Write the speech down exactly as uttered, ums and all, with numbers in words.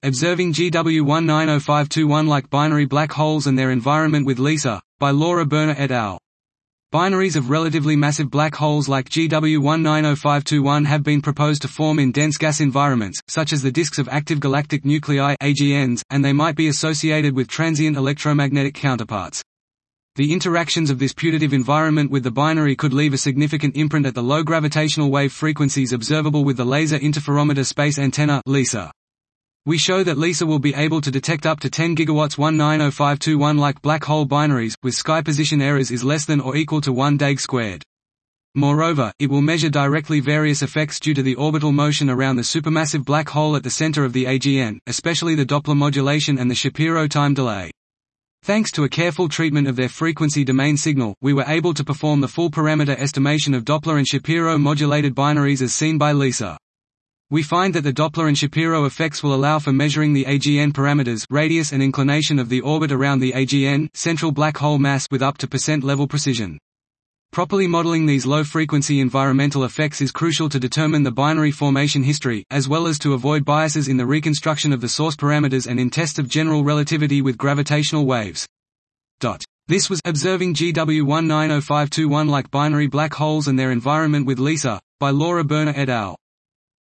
Observing G W one nine zero five two one like binary black holes and their environment with LISA, by Laura Berner et al. Binaries of relatively massive black holes like G W one nine zero five two one have been proposed to form in dense gas environments, such as the disks of active galactic nuclei (A G Ns), and they might be associated with transient electromagnetic counterparts. The interactions of this putative environment with the binary could leave a significant imprint at the low gravitational wave frequencies observable with the Laser Interferometer Space Antenna (LISA). We show that LISA will be able to detect up to ten gigawatts one nine zero five two one like black hole binaries, with sky position errors is less than or equal to one dag squared. Moreover, it will measure directly various effects due to the orbital motion around the supermassive black hole at the center of the A G N, especially the Doppler modulation and the Shapiro time delay. Thanks to a careful treatment of their frequency domain signal, we were able to perform the full parameter estimation of Doppler and Shapiro modulated binaries as seen by LISA. We find that the Doppler and Shapiro effects will allow for measuring the A G N parameters, radius and inclination of the orbit around the A G N central black hole mass with up to percent level precision. Properly modeling these low-frequency environmental effects is crucial to determine the binary formation history, as well as to avoid biases in the reconstruction of the source parameters and in tests of general relativity with gravitational waves. This was Observing G W one nine zero five two one like binary black holes and their environment with LISA, by Laura Berner et al.